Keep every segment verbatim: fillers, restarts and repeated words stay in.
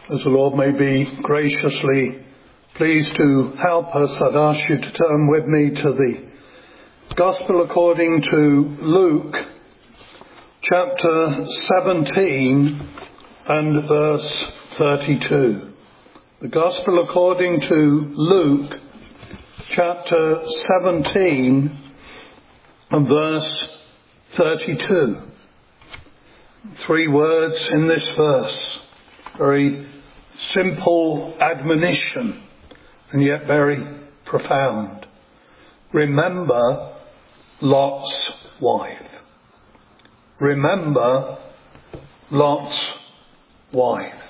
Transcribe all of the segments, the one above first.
As the Lord may be graciously pleased to help us, I'd ask you to turn with me to the Gospel according to Luke, chapter seventeen and verse thirty-two. The Gospel according to Luke, chapter seventeen and verse thirty-two. Three words in this verse. Very simple admonition, and yet very profound. Remember Lot's wife. Remember Lot's wife.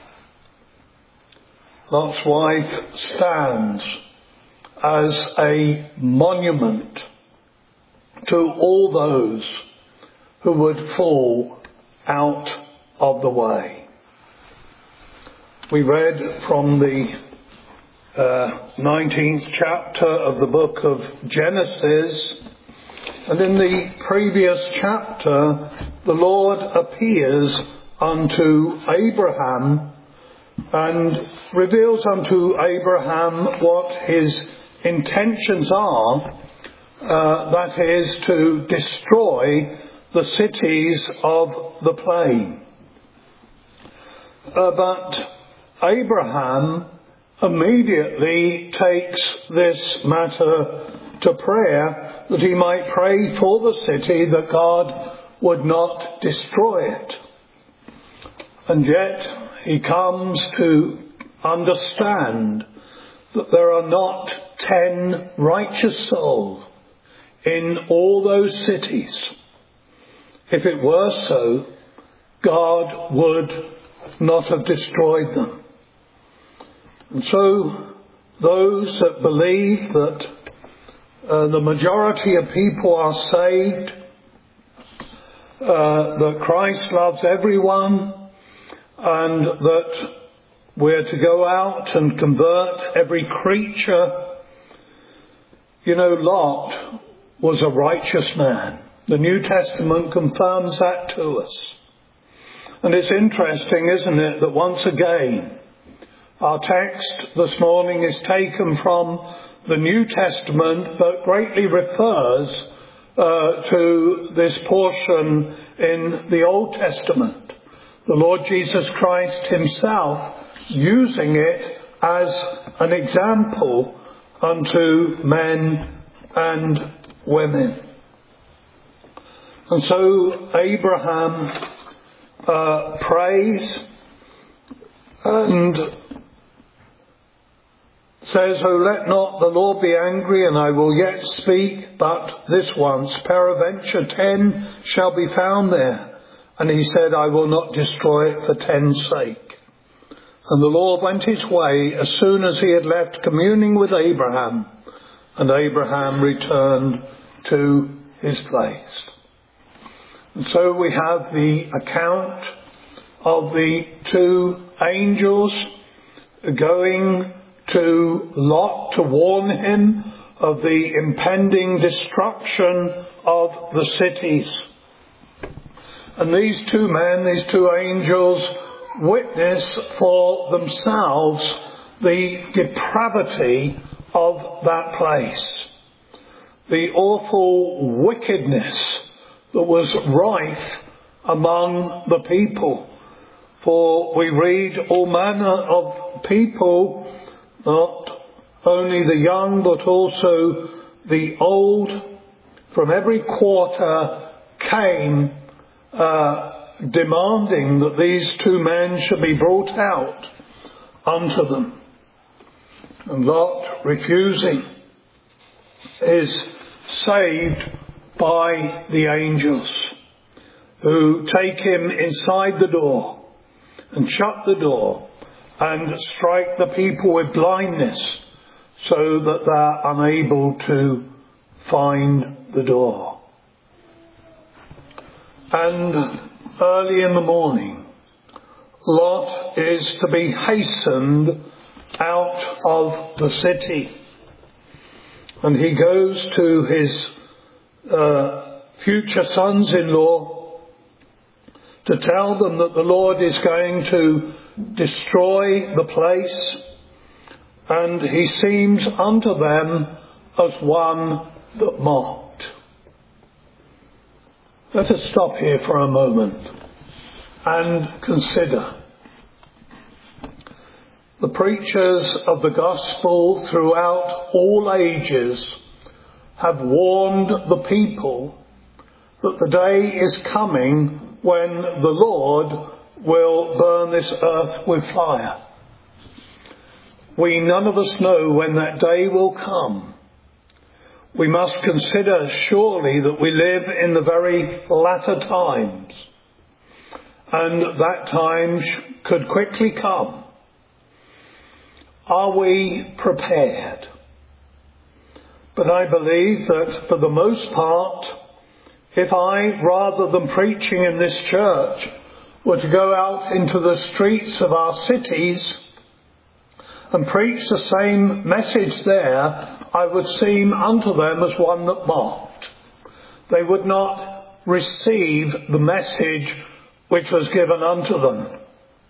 Lot's wife stands as a monument to all those who would fall out of the way. We read from the uh, nineteenth chapter of the book of Genesis, and in the previous chapter the Lord appears unto Abraham and reveals unto Abraham what his intentions are, uh, that is to destroy the cities of the plain. Uh, but Abraham immediately takes this matter to prayer, that he might pray for the city, that God would not destroy it. And yet he comes to understand that there are not ten righteous souls in all those cities. If it were so, God would not have destroyed them. And so those that believe that uh, the majority of people are saved, uh, that Christ loves everyone, and that we're to go out and convert every creature. You know, Lot was a righteous man. The New Testament confirms that to us. And it's interesting, isn't it, that once again, our text this morning is taken from the New Testament, but greatly refers uh, to this portion in the Old Testament. The Lord Jesus Christ himself using it as an example unto men and women. And so Abraham uh, prays and says, "O let not the Lord be angry, and I will yet speak but this once. Peradventure ten shall be found there." And he said, "I will not destroy it for ten's sake." And the Lord went his way as soon as he had left communing with Abraham, and Abraham returned to his place. And so we have the account of the two angels going to Lot to warn him of the impending destruction of the cities. And these two men, these two angels, witness for themselves the depravity of that place, the awful wickedness that was rife among the people. For we read all manner of people, not only the young but also the old, from every quarter came uh, demanding that these two men should be brought out unto them. And Lot, refusing, is saved by the angels, who take him inside the door and shut the door and strike the people with blindness so that they're unable to find the door. And early in the morning, Lot is to be hastened out of the city. And he goes to his uh, future sons-in-law to tell them that the Lord is going to destroy the place, and he seems unto them as one that mocked. Let us stop here for a moment and consider. The preachers of the gospel throughout all ages have warned the people that the day is coming when the Lord will burn this earth with fire. We none of us know when that day will come. We must consider surely that we live in the very latter times, and that time could quickly come. Are we prepared? But I believe that for the most part, if I, rather than preaching in this church, were to go out into the streets of our cities and preach the same message there, I would seem unto them as one that mocked. They would not receive the message which was given unto them.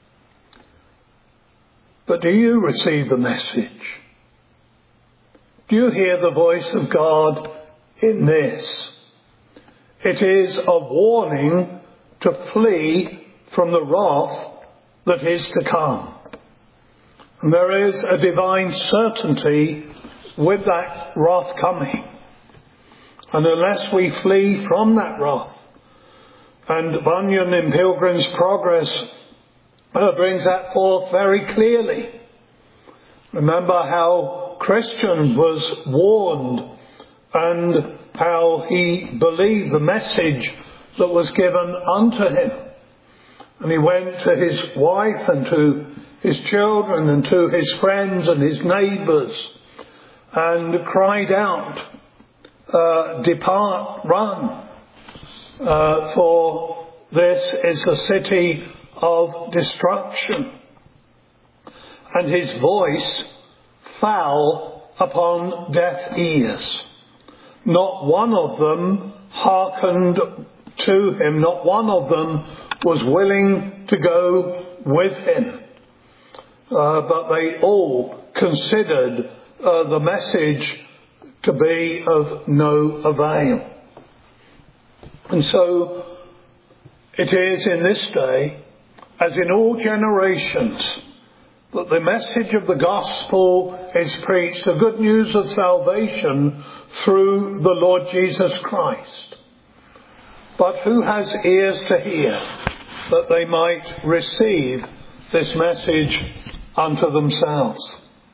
But do you receive the message? Do you hear the voice of God in this? It is a warning to flee from the wrath that is to come. And there is a divine certainty with that wrath coming. And unless we flee from that wrath, and Bunyan in Pilgrim's Progress uh, brings that forth very clearly. Remember how Christian was warned and how he believed the message that was given unto him. And he went to his wife and to his children and to his friends and his neighbours and cried out, uh, depart, run, uh, for this is the city of destruction. And his voice fell upon deaf ears. Not one of them hearkened to him. Not one of them was willing to go with him. Uh, but they all considered uh, the message to be of no avail. And so it is in this day, as in all generations, that the message of the gospel is preached, the good news of salvation through the Lord Jesus Christ. But who has ears to hear, that they might receive this message unto themselves?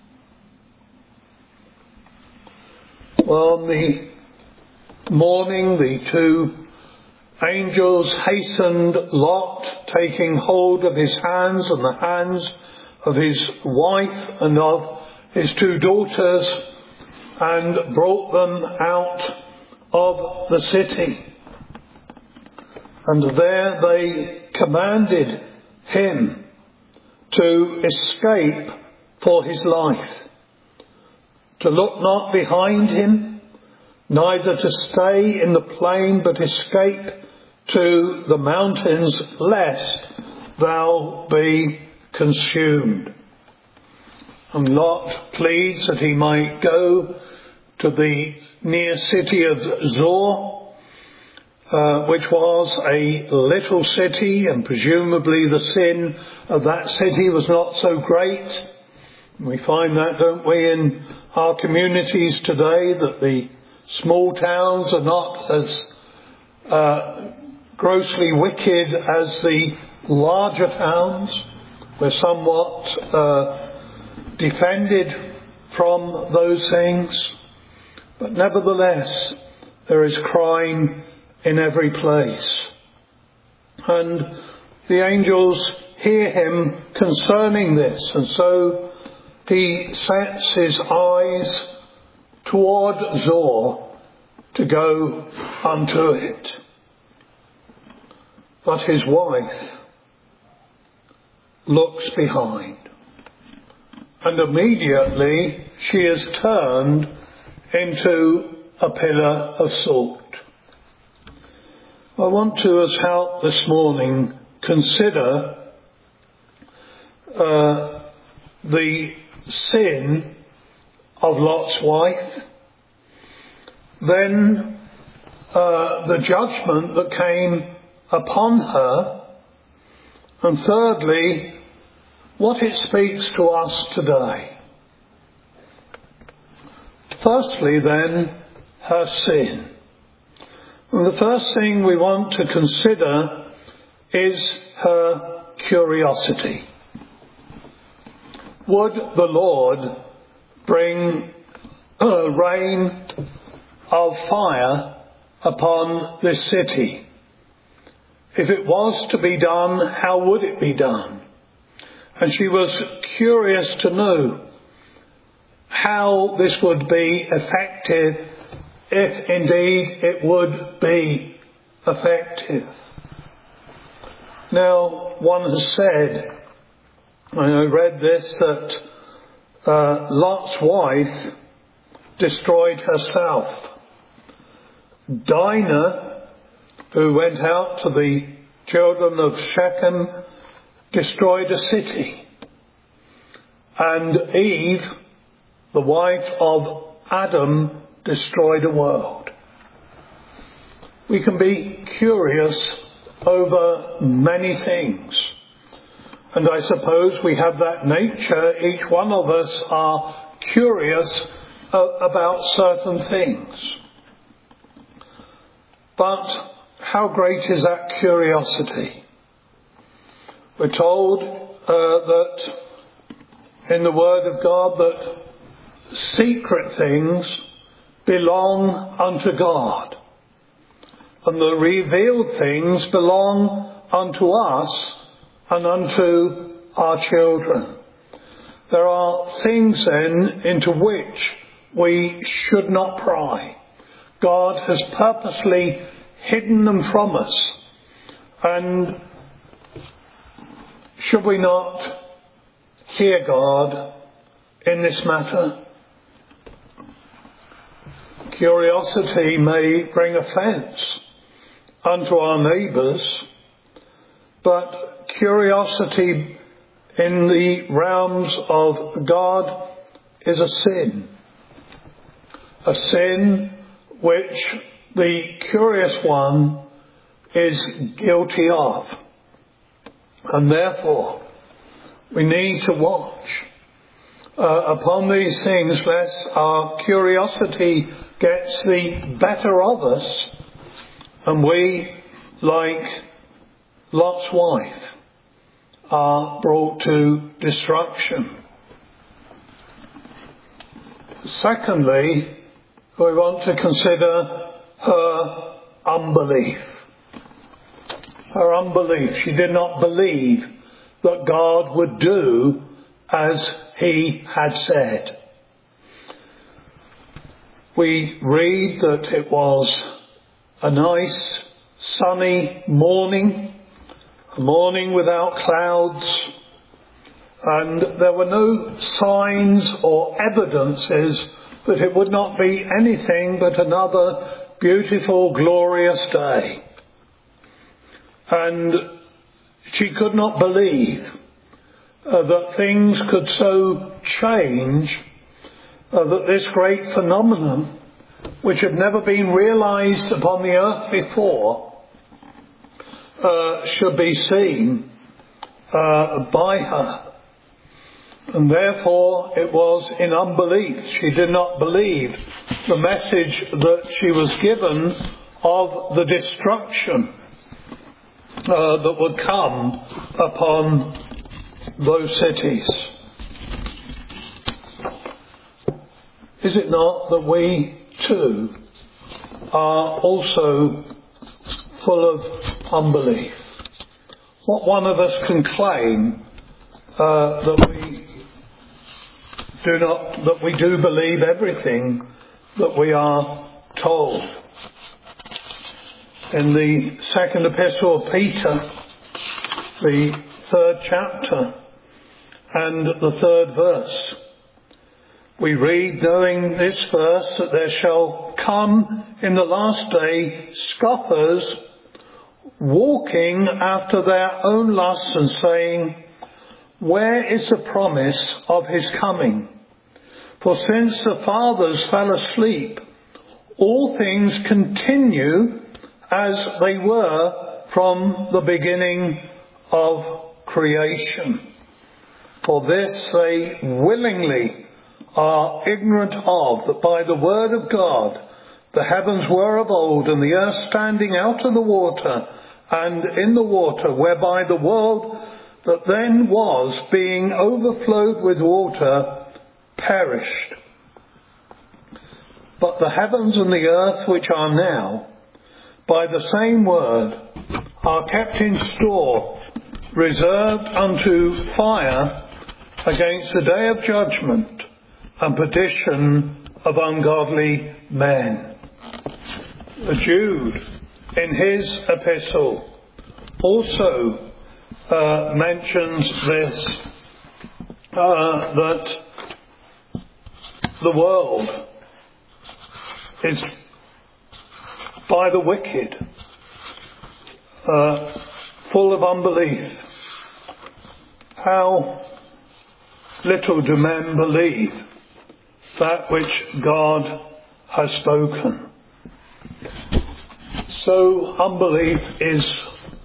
Well, on the morning, the two angels hastened Lot, taking hold of his hands and the hands of his wife and of his two daughters, and brought them out of the city. And there they commanded him to escape for his life, to look not behind him, neither to stay in the plain, but escape to the mountains, lest thou be consumed. And Lot pleads that he might go to the near city of Zoar, uh, which was a little city, and presumably the sin of that city was not so great. We find that, don't we, in our communities today, that the small towns are not as uh, grossly wicked as the larger towns. We're somewhat uh, defended from those things. But nevertheless, there is crime in every place. And the angels hear him concerning this, and so he sets his eyes toward Zoar to go unto it. But his wife looks behind, and immediately she is turned into a pillar of salt. I want to, as help this morning, consider uh, the sin of Lot's wife, then uh, the judgment that came upon her, and thirdly, what it speaks to us today. Firstly then, her sin. And the first thing we want to consider is her curiosity. Would the Lord bring a rain of fire upon this city? If it was to be done, how would it be done? And she was curious to know how this would be effective, if indeed it would be effective. Now, one has said, and I read this, that uh, Lot's wife destroyed herself. Dinah, who went out to the children of Shechem, destroyed a city. And Eve, the wife of Adam, destroyed a world. We can be curious over many things. And I suppose we have that nature. Each one of us are curious uh, about certain things. But how great is that curiosity? We're told uh, that in the Word of God that secret things belong unto God, and the revealed things belong unto us and unto our children. There are things then into which we should not pry. God has purposely hidden them from us. And should we not hear God in this matter? Curiosity may bring offence unto our neighbours, but curiosity in the realms of God is a sin. A sin which the curious one is guilty of. And therefore, we need to watch uh, upon these things lest our curiosity gets the better of us and we, like Lot's wife, are brought to destruction. Secondly, we want to consider her unbelief. Her unbelief. She did not believe that God would do as he had said. We read that it was a nice sunny morning, a morning without clouds, and there were no signs or evidences that it would not be anything but another beautiful, glorious day. And she could not believe uh, that things could so change, uh, that this great phenomenon, which had never been realized upon the earth before, uh, should be seen uh, by her. And therefore it was in unbelief. She did not believe the message that she was given of the destruction uh, that would come upon those cities. Is it not that we too are also full of unbelief? What one of us can claim uh, that we do not, that we do believe everything that we are told. In the second epistle of Peter, the third chapter and the third verse, we read, knowing this verse, that there shall come in the last day scoffers, walking after their own lusts and saying, where is the promise of his coming? For since the fathers fell asleep, all things continue as they were from the beginning of creation. For this they willingly are ignorant of, that by the word of God the heavens were of old, and the earth standing out of the water and in the water, whereby the world that then was, being overflowed with water, perished. But the heavens and the earth which are now, by the same word, are kept in store, reserved unto fire against the day of judgment and perdition of ungodly men. Jude, in his epistle, also uh, mentions this, uh, that the world is by the wicked, uh, full of unbelief. How little do men believe that which God has spoken. So unbelief is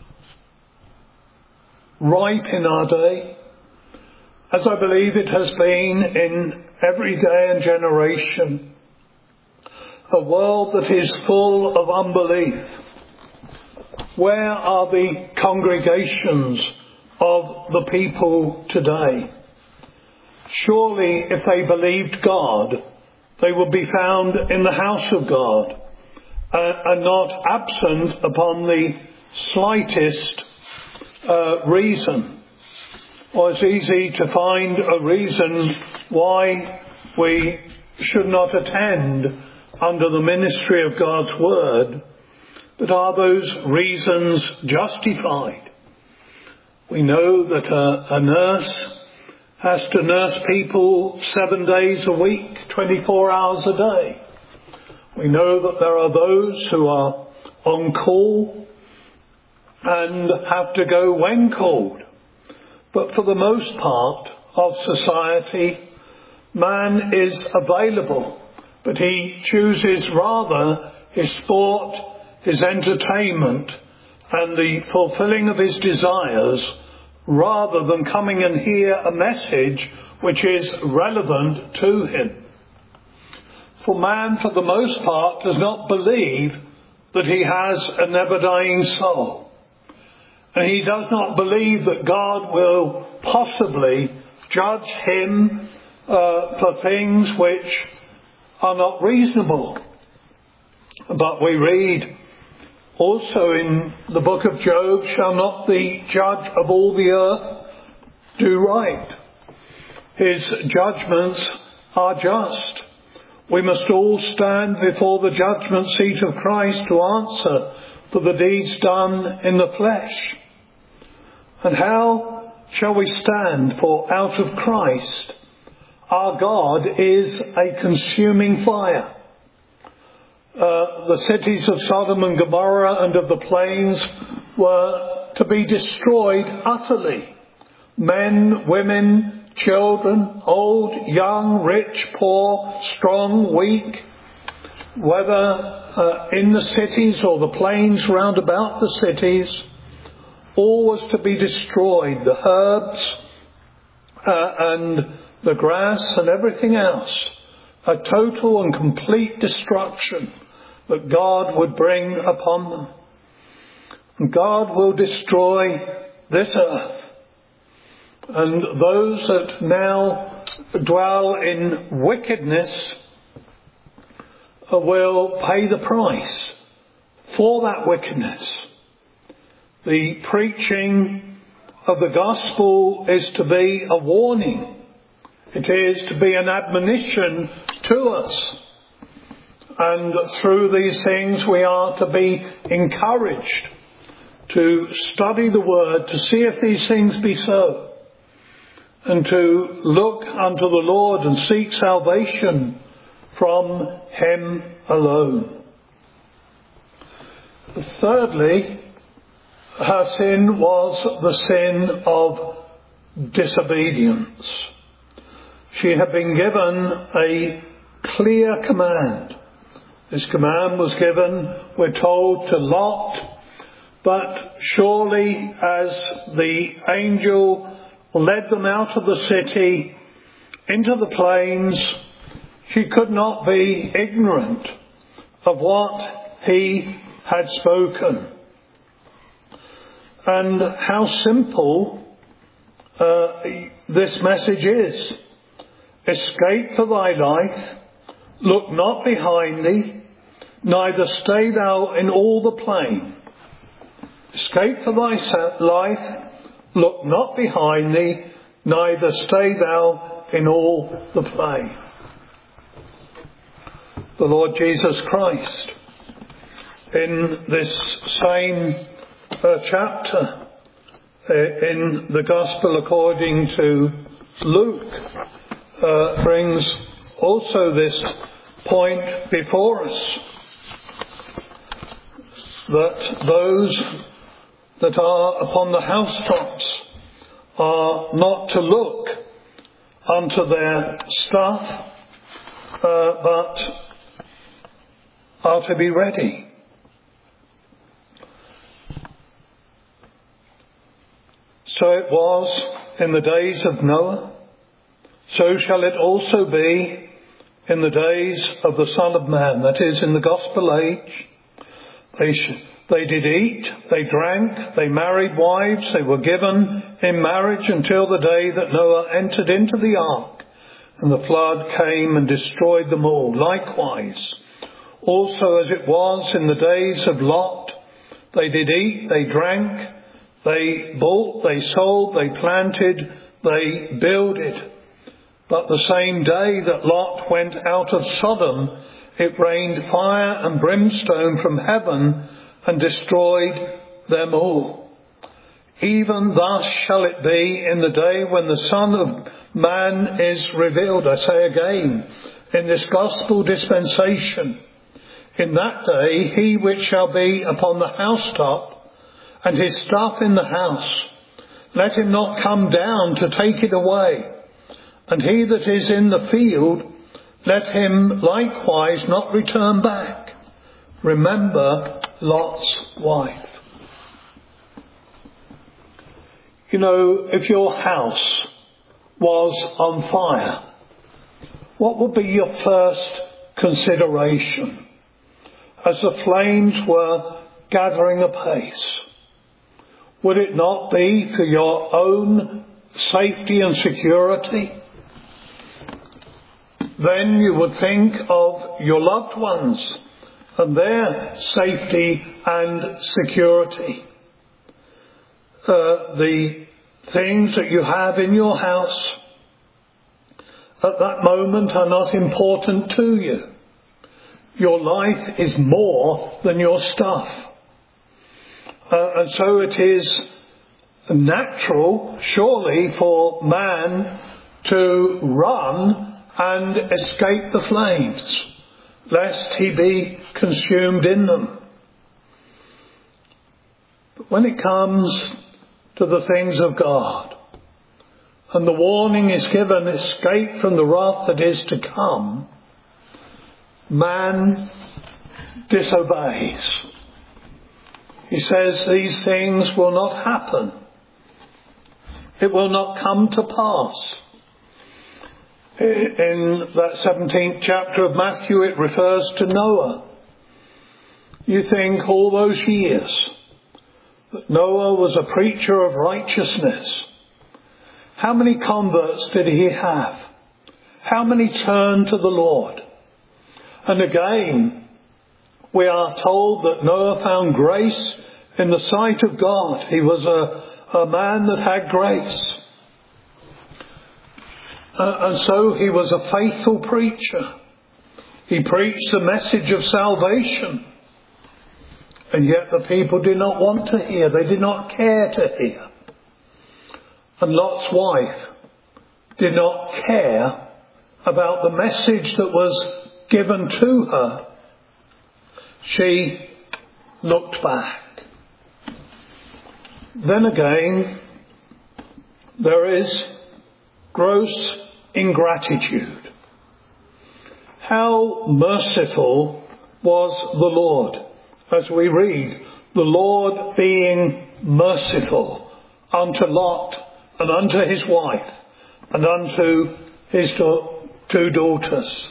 ripe in our day, as I believe it has been in every day and generation. A world that is full of unbelief. Where are the congregations of the people today? Surely if they believed God, they would be found in the house of God, uh, and not absent upon the slightest uh, reason. Or it's easy to find a reason why we should not attend under the ministry of God's word, but are those reasons justified? We know that a, a nurse has to nurse people seven days a week, twenty-four hours a day. We know that there are those who are on call and have to go when called. But for the most part of society, man is available, but he chooses rather his sport, his entertainment, and the fulfilling of his desires, rather than coming and hear a message which is relevant to him. For man, for the most part, does not believe that he has a never-dying soul. And he does not believe that God will possibly judge him uh, for things which are not reasonable. But we read also in the book of Job, shall not the judge of all the earth do right? His judgments are just. We must all stand before the judgment seat of Christ to answer for the deeds done in the flesh. And how shall we stand? For out of Christ our God is a consuming fire. Uh, the cities of Sodom and Gomorrah and of the plains were to be destroyed utterly. Men, women, children, old, young, rich, poor, strong, weak, whether uh, in the cities or the plains round about the cities, all was to be destroyed. The herbs uh, and the grass and everything else. A total and complete destruction that God would bring upon them. And God will destroy this earth. And those that now dwell in wickedness will pay the price for that wickedness. The preaching of the gospel is to be a warning. It is to be an admonition to us. And through these things we are to be encouraged to study the word, to see if these things be so, and to look unto the Lord and seek salvation from him alone. Thirdly, her sin was the sin of disobedience. She had been given a clear command. This command was given, we're told, to Lot, but surely as the angel led them out of the city into the plains, she could not be ignorant of what he had spoken. And how simple uh, this message is. Escape for thy life, look not behind thee, neither stay thou in all the plain. Escape for thy life, look not behind thee, neither stay thou in all the plain. The Lord Jesus Christ, in this same uh, chapter, uh, in the Gospel according to Luke, uh, brings also this point before us, that those that are upon the housetops are not to look unto their stuff, uh, but are to be ready. So it was in the days of Noah, so shall it also be in the days of the Son of Man, that is, in the gospel age. They sh- They did eat, they drank, they married wives, they were given in marriage until the day that Noah entered into the ark, and the flood came and destroyed them all. Likewise, also as it was in the days of Lot, they did eat, they drank, they bought, they sold, they planted, they builded. But the same day that Lot went out of Sodom, it rained fire and brimstone from heaven and destroyed them all. Even thus shall it be in the day when the Son of Man is revealed. I say again, in this gospel dispensation, in that day he which shall be upon the housetop and his stuff in the house, let him not come down to take it away. And he that is in the field, let him likewise not return back. Remember Lot's wife. You know, if your house was on fire, what would be your first consideration as the flames were gathering apace? Would it not be for your own safety and security? Then you would think of your loved ones and their safety and security. Uh, the things that you have in your house at that moment are not important to you. Your life is more than your stuff. Uh, and so it is natural, surely, for man to run and escape the flames, lest he be consumed in them. But when it comes to the things of God, and the warning is given, escape from the wrath that is to come, man disobeys. He says these things will not happen. It will not come to pass. In that seventeenth chapter of Matthew, it refers to Noah. You think all those years that Noah was a preacher of righteousness. How many converts did he have? How many turned to the Lord? And again, we are told that Noah found grace in the sight of God. He was a, a man that had grace. Uh, and so he was a faithful preacher. He preached the message of salvation. And yet the people did not want to hear. They did not care to hear. And Lot's wife did not care about the message that was given to her. She looked back. Then again, there is gross ingratitude. How merciful was the Lord, as we read, the Lord being merciful unto Lot and unto his wife and unto his two daughters.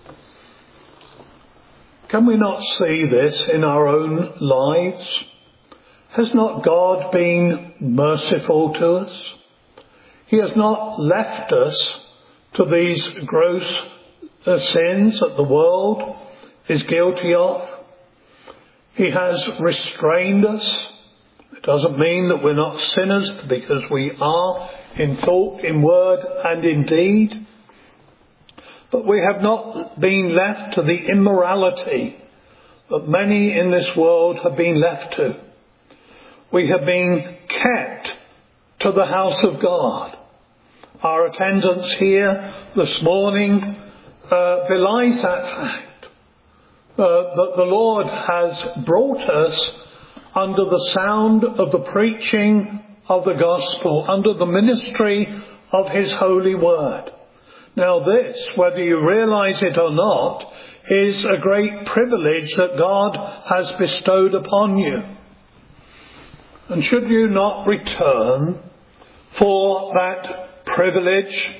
Can we not see this in our own lives? Has not God been merciful to us? He has not left us to these gross uh, sins that the world is guilty of. He has restrained us. It doesn't mean that we're not sinners, because we are in thought, in word and in deed. But we have not been left to the immorality that many in this world have been left to. We have been kept to the house of God. Our attendance here this morning uh, belies that fact. Uh, that the Lord has brought us under the sound of the preaching of the gospel, under the ministry of his holy word. Now this, whether you realize it or not, is a great privilege that God has bestowed upon you. And should you not return for that privilege,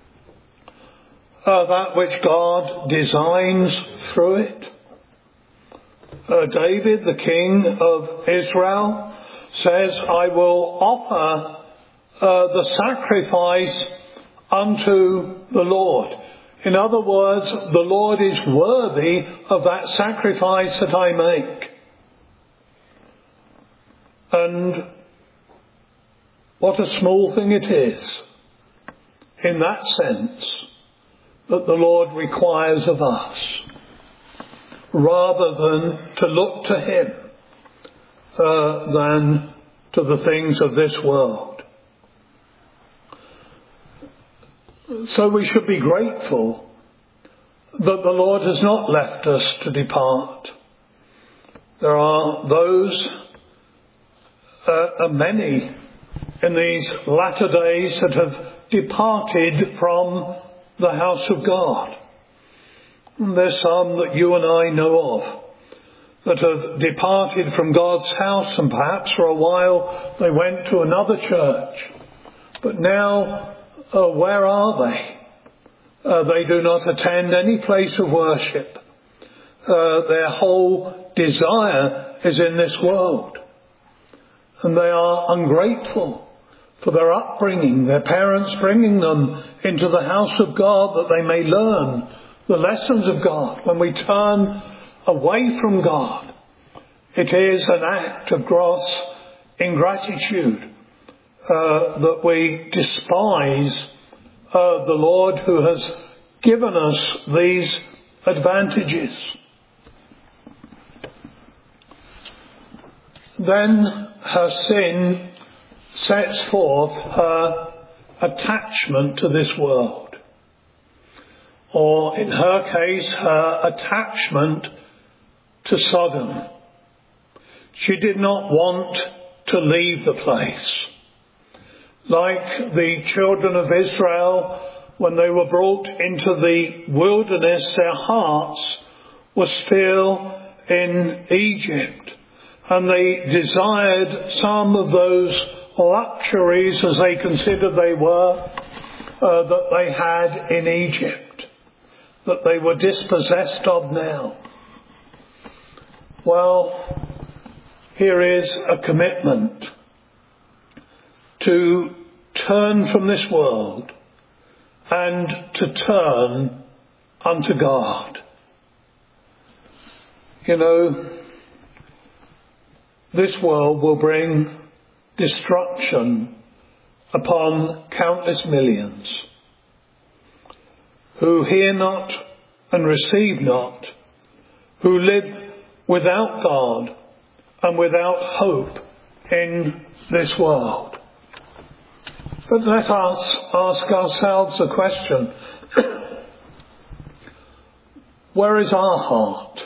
uh, that which God designs through it? Uh, David, the king of Israel, says, I will offer uh, the sacrifice unto the Lord. In other words, the Lord is worthy of that sacrifice that I make. And what a small thing it is, in that sense, that the Lord requires of us, rather than to look to him uh, than to the things of this world. So we should be grateful that the Lord has not left us to depart. There are those, uh, many in these latter days, that have departed from the house of God. And there's some that you and I know of that have departed from God's house, and perhaps for a while they went to another church. But now, uh, where are they? Uh, they do not attend any place of worship. Uh, their whole desire is in this world. And they are ungrateful for their upbringing, their parents bringing them into the house of God that they may learn the lessons of God. When we turn away from God, it is an act of gross ingratitude uh, that we despise uh, the Lord who has given us these advantages. Then her sin sets forth her attachment to this world. Or in her case, her attachment to Sodom. She did not want to leave the place. Like the children of Israel, when they were brought into the wilderness, their hearts were still in Egypt. And they desired some of those luxuries, as they considered they were, uh, that they had in Egypt, that they were dispossessed of now. Well, here is a commitment to turn from this world and to turn unto God. You know, this world will bring destruction upon countless millions who hear not and receive not, who live without God and without hope in this world. But let us ask ourselves a question. Where is our heart?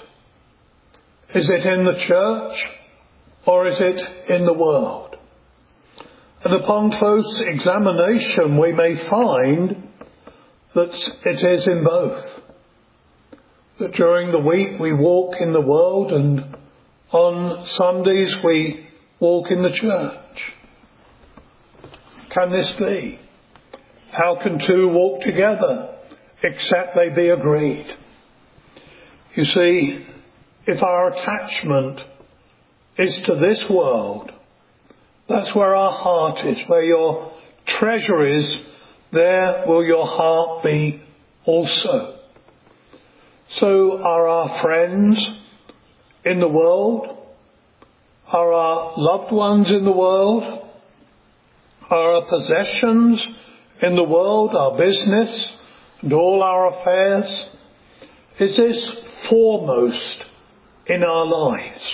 Is it in the church, or is it in the world? And upon close examination we may find that it is in both. That during the week we walk in the world and on Sundays we walk in the church. Can this be? How can two walk together except they be agreed? You see, if our attachment is to this world, that's where our heart is. Where your treasure is, there will your heart be also. So are our friends in the world? Are our loved ones in the world? Are our possessions in the world, our business and all our affairs? Is this foremost in our lives?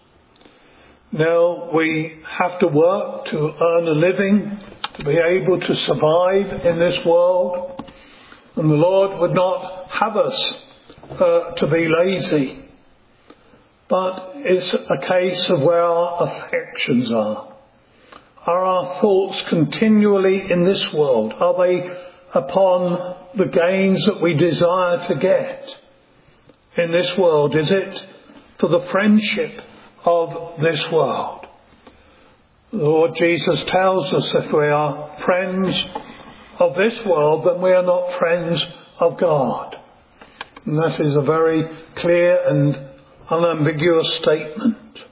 Now we have to work to earn a living, to be able to survive in this world. And the Lord would not have us uh, to be lazy. But it's a case of where our affections are. Are our thoughts continually in this world? Are they upon the gains that we desire to get in this world? Is it for the friendship of this world? The Lord Jesus tells us if we are friends of this world, then we are not friends of God. And that is a very clear and unambiguous statement.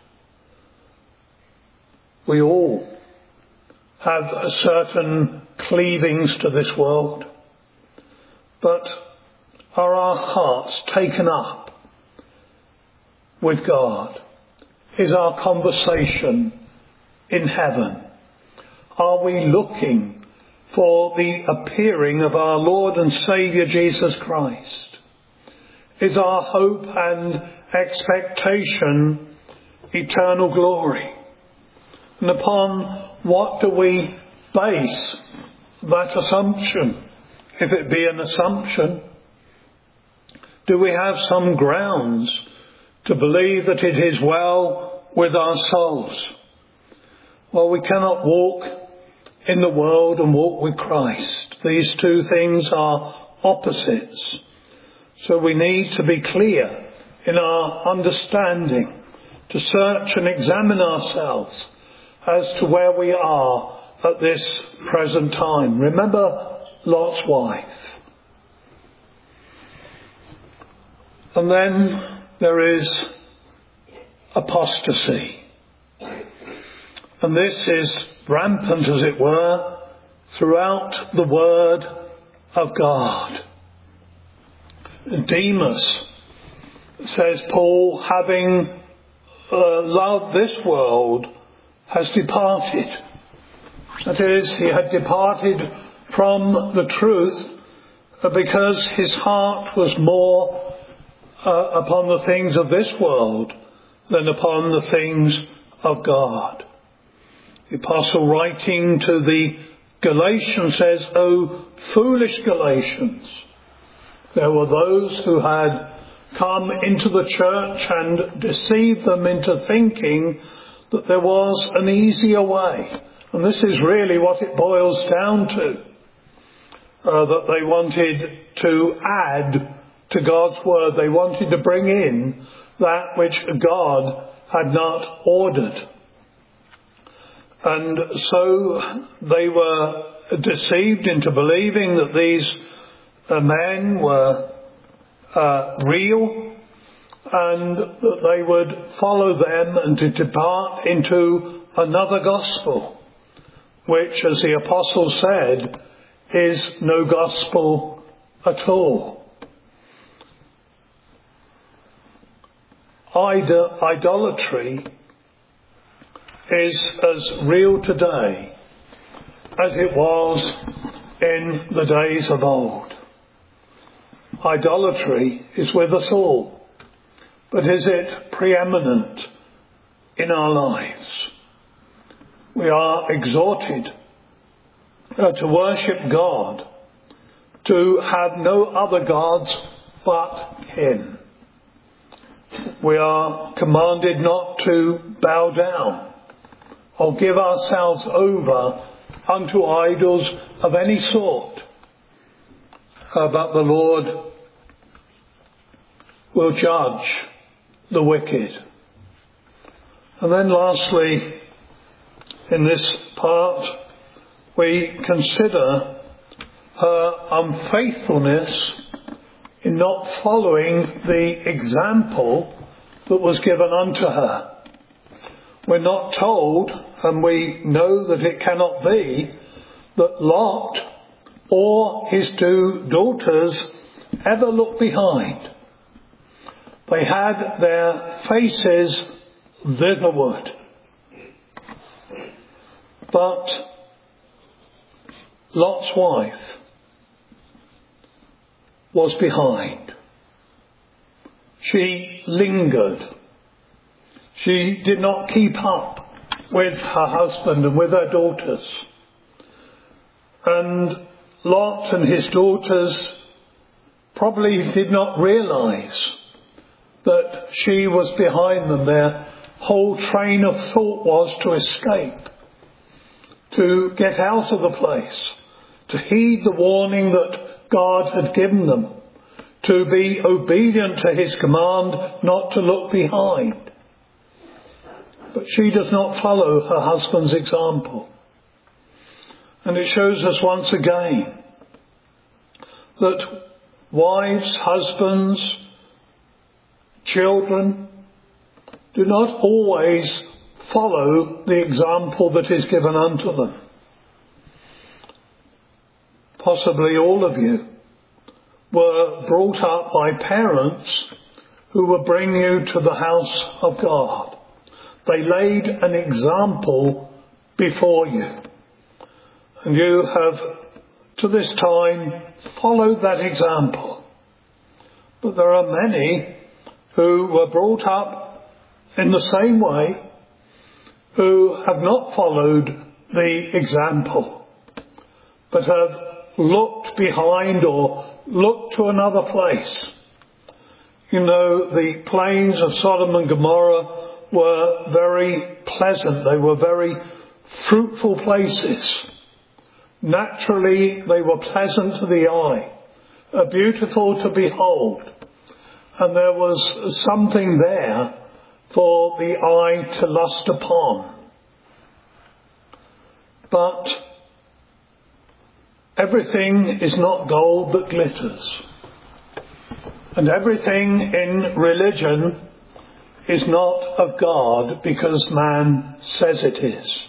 We all have certain cleavings to this world, but are our hearts taken up with God? Is our conversation in heaven? Are we looking for the appearing of our Lord and Saviour Jesus Christ? Is our hope and expectation eternal glory? And upon what do we base that assumption? If it be an assumption, do we have some grounds to believe that it is well with our souls? Well, we cannot walk in the world and walk with Christ. These two things are opposites. So we need to be clear in our understanding, to search and examine ourselves as to where we are at this present time. Remember Lot's wife. And then there is apostasy. And this is rampant, as it were, throughout the Word of God. Demas, says Paul, having uh, loved this world, has departed. That is, he had departed from the truth because his heart was more uh, upon the things of this world than upon the things of God. The apostle, writing to the Galatians, says, "O foolish Galatians." There were those who had come into the church and deceived them into thinking that there was an easier way. And this is really what it boils down to. Uh, that they wanted to add to God's word. They wanted to bring in that which God had not ordered. And so they were deceived into believing that these uh, men were uh, real, and that they would follow them and to depart into another gospel, which, as the apostle said, is no gospel at all. Idol- idolatry is as real today as it was in the days of old. Idolatry is with us all, but is it preeminent in our lives? We are exhorted uh, to worship God, to have no other gods but Him. We are commanded not to bow down or give ourselves over unto idols of any sort. Uh, but the Lord will judge the wicked. And then lastly, in this part, we consider her unfaithfulness in not following the example that was given unto her. We're not told, and we know that it cannot be, that Lot or his two daughters ever looked behind. They had their faces thitherward. But Lot's wife was behind. She lingered. She did not keep up with her husband and with her daughters. And Lot and his daughters probably did not realize that she was behind them. Their whole train of thought was to escape, to get out of the place, to heed the warning that God had given them, to be obedient to his command not to look behind. But she does not follow her husband's example. And it shows us once again that wives, husbands, children do not always follow the example that is given unto them. Possibly all of you were brought up by parents who would bring you to the house of God. They laid an example before you. And you have, to this time, followed that example. But there are many who were brought up in the same way, who have not followed the example, but have looked behind or looked to another place. You know, the plains of Sodom and Gomorrah were very pleasant. They were very fruitful places. Naturally, they were pleasant to the eye, uh, beautiful to behold. And there was something there for the eye to lust upon. But everything is not gold that glitters. And everything in religion is not of God because man says it is.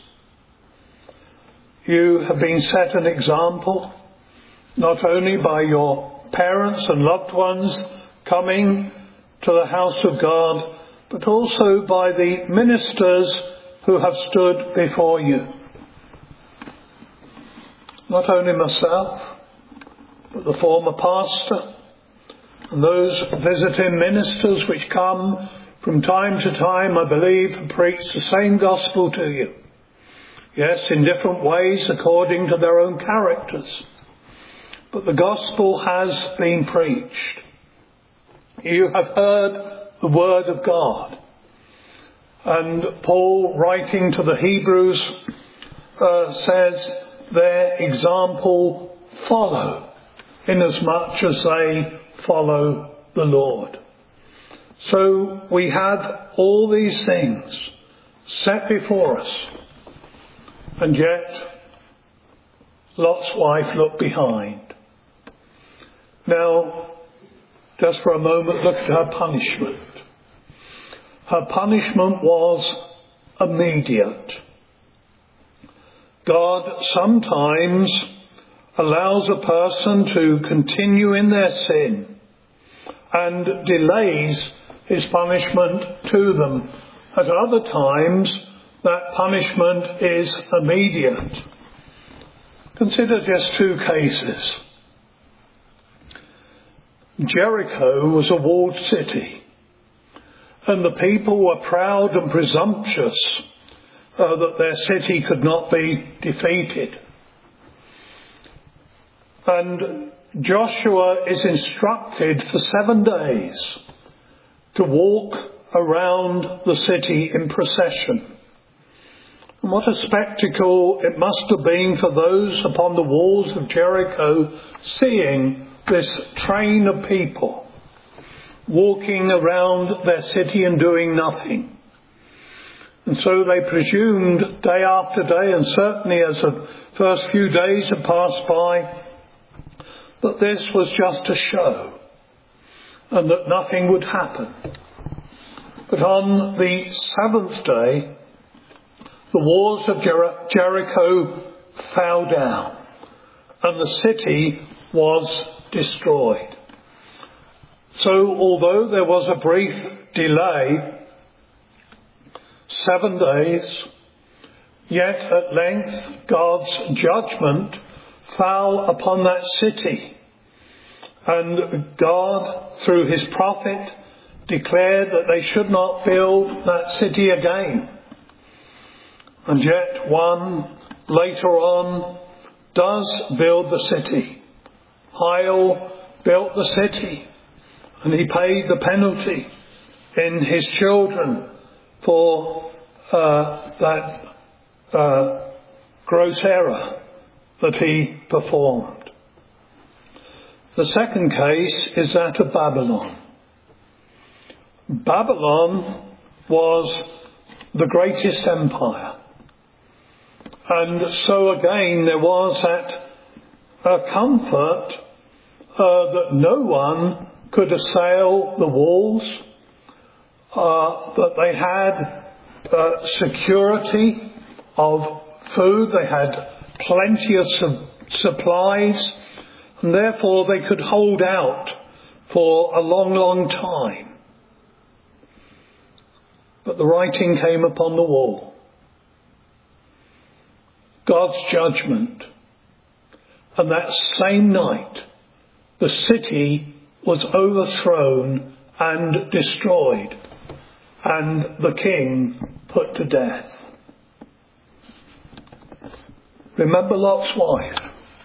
You have been set an example, not only by your parents and loved ones coming to the house of God, but also by the ministers who have stood before you. Not only myself, but the former pastor and those visiting ministers which come from time to time, I believe, and preach the same gospel to you. Yes, in different ways according to their own characters. But the gospel has been preached. You have heard the word of God. And Paul, writing to the Hebrews, uh, says, their example follow, inasmuch as they follow the Lord. So we have all these things set before us. And yet, Lot's wife looked behind. Now, just for a moment, look at her punishment. Her punishment was immediate. God sometimes allows a person to continue in their sin and delays his punishment to them. At other times, that punishment is immediate. Consider just two cases. Jericho was a walled city, and the people were proud and presumptuous uh, that their city could not be defeated. And Joshua is instructed for seven days to walk around the city in procession. And what a spectacle it must have been for those upon the walls of Jericho seeing this train of people walking around their city and doing nothing. And so they presumed day after day, and certainly as the first few days had passed by, that this was just a show and that nothing would happen. But on the seventh day, the walls of Jer- Jericho fell down and the city was destroyed. So although there was a brief delay, seven days, yet at length God's judgment fell upon that city. And God, through his prophet, declared that they should not build that city again. And yet one, later on, does build the city. Hiel built the city, and he paid the penalty in his children for uh, that uh, gross error that he performed. The second case is that of Babylon. Babylon was the greatest empire. And so again there was that uh, comfort uh, that no one could assail the walls, uh, that they had uh, security of food, they had plenty of su- supplies, and therefore they could hold out for a long, long time. But the writing came upon the wall. God's judgment. And that same night, the city was overthrown and destroyed, and the king put to death. Remember Lot's wife.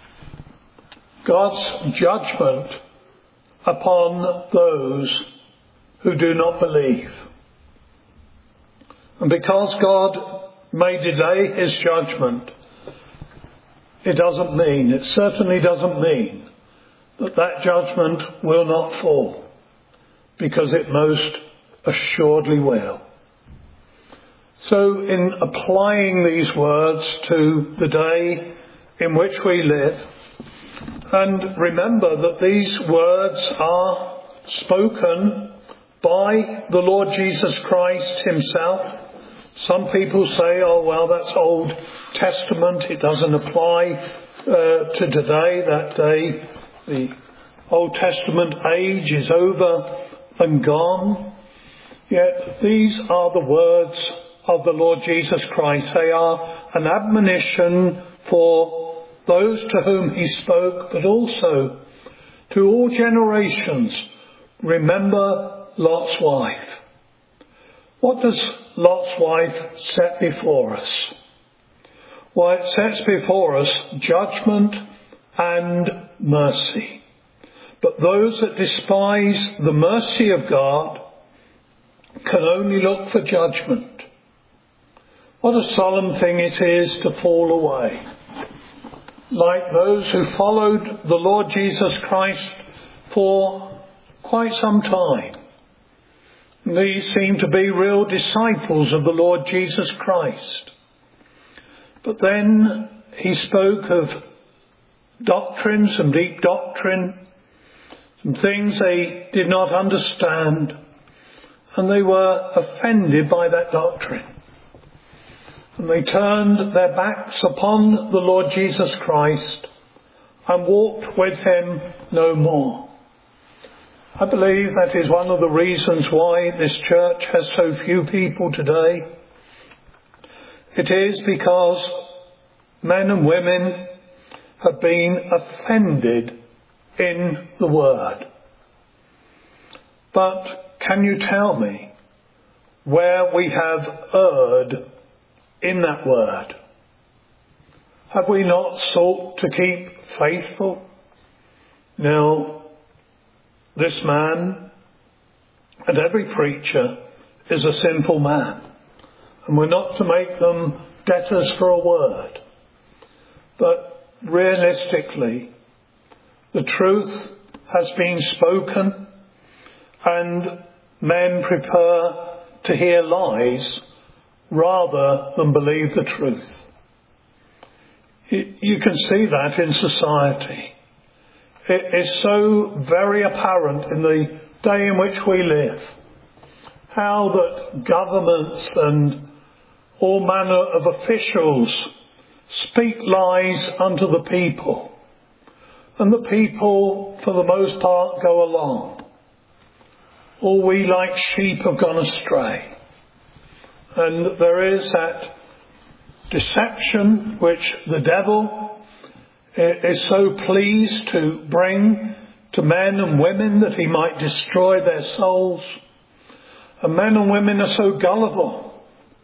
God's judgment upon those who do not believe. And because God may delay his judgment, it doesn't mean, it certainly doesn't mean that that judgment will not fall, because it most assuredly will. So in applying these words to the day in which we live, and remember that these words are spoken by the Lord Jesus Christ himself. Some people say, oh well, that's Old Testament, it doesn't apply uh, to today, that day. The Old Testament age is over and gone. Yet these are the words of the Lord Jesus Christ. They are an admonition for those to whom he spoke, but also to all generations. Remember Lot's wife. What does Lot's wife set before us? Well, it sets before us judgment and mercy. But those that despise the mercy of God can only look for judgment. What a solemn thing it is to fall away. Like those who followed the Lord Jesus Christ for quite some time. These seem to be real disciples of the Lord Jesus Christ. But then he spoke of doctrine, some deep doctrine, some things they did not understand, and they were offended by that doctrine. And they turned their backs upon the Lord Jesus Christ and walked with him no more. I believe that is one of the reasons why this church has so few people today. It is because men and women have been offended in the word. But can you tell me where we have erred in that word? Have we not sought to keep faithful? Now, this man and every preacher is a sinful man, and we're not to make them debtors for a word. But realistically, the truth has been spoken, and men prefer to hear lies rather than believe the truth. You can see that in society. It is so very apparent in the day in which we live, how that governments and all manner of officials speak lies unto the people, and the people, for the most part, go along. All we like sheep have gone astray. And there is that deception which the devil is so pleased to bring to men and women that he might destroy their souls. And men and women are so gullible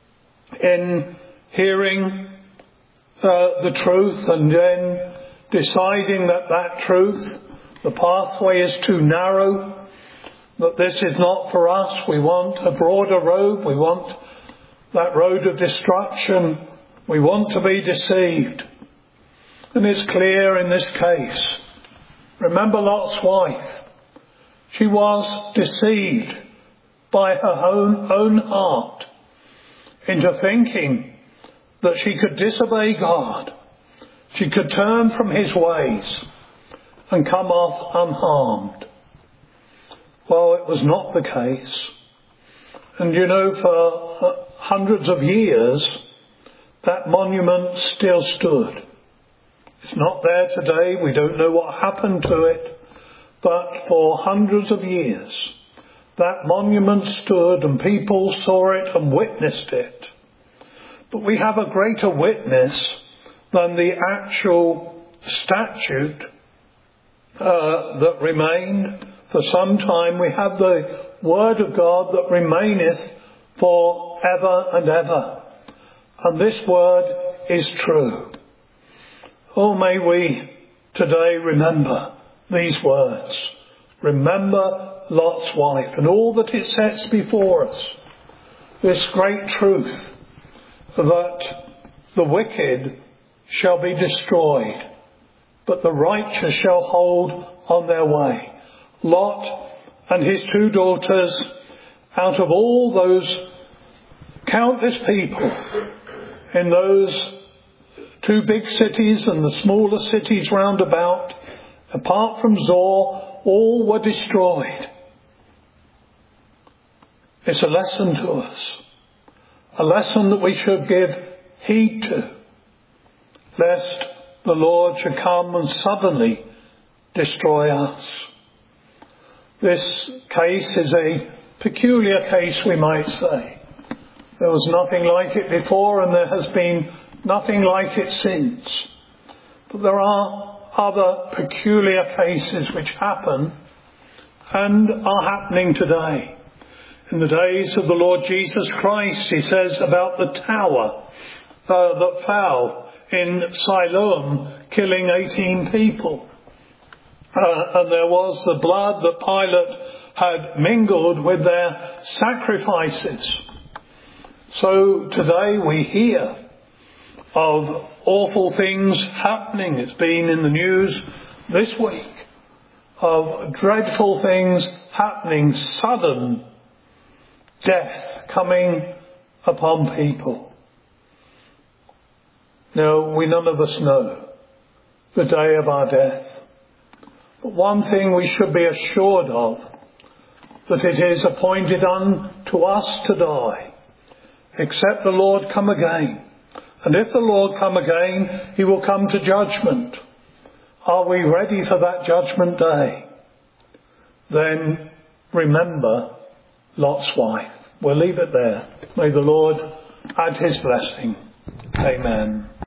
in hearing uh, the truth and then deciding that that truth, the pathway is too narrow, that this is not for us. We want a broader road. We want that road of destruction. We want to be deceived. And it's clear in this case. Remember Lot's wife. She was deceived by her own, own heart into thinking that she could disobey God. She could turn from his ways and come off unharmed. Well, it was not the case. And you know, for hundreds of years, that monument still stood. It's not there today. We don't know what happened to it. But for hundreds of years, that monument stood and people saw it and witnessed it. But we have a greater witness than the actual statute uh, that remained for some time. We have the word of God that remaineth for ever and ever. And this word is true. Oh, may we today remember these words. Remember Lot's wife and all that it sets before us. This great truth that the wicked shall be destroyed, but the righteous shall hold on their way. Lot and his two daughters, out of all those countless people in those two big cities and the smaller cities round about, apart from Zoar, all were destroyed. It's a lesson to us, a lesson that we should give heed to, lest the Lord should come and suddenly destroy us. This case is a peculiar case, we might say. There was nothing like it before, and there has been nothing like it since. But there are other peculiar cases which happen and are happening today. In the days of the Lord Jesus Christ, he says about the tower uh, that fell in Siloam, killing eighteen people. Uh, and there was the blood that Pilate had mingled with their sacrifices. So today we hear of awful things happening. It's been in the news this week of dreadful things happening, sudden death coming upon people. No, we none of us know the day of our death. But one thing we should be assured of, that it is appointed unto us to die, except the Lord come again. And if the Lord come again, he will come to judgment. Are we ready for that judgment day? Then remember Lot's wife. We'll leave it there. May the Lord add his blessing. Amen.